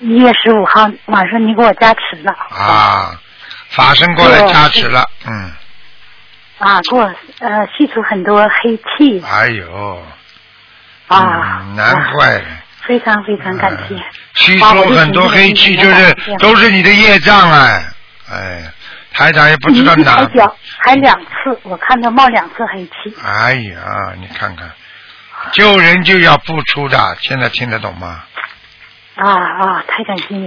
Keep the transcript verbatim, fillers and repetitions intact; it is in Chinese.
一月十五号晚上你给我加持了。 啊，法身过来加持了，嗯。 啊，给我呃吸出很多黑气。 哎呦。 啊。 嗯、难怪。 非常非常感谢。 吸出很多黑气，就是都是你的业障啊！哎，台长也不知道哪。 还脚还两次，我看到冒两次黑气。 哎呀，你看看，救人就要付出的，现在听得懂吗？ 啊啊，太感谢你。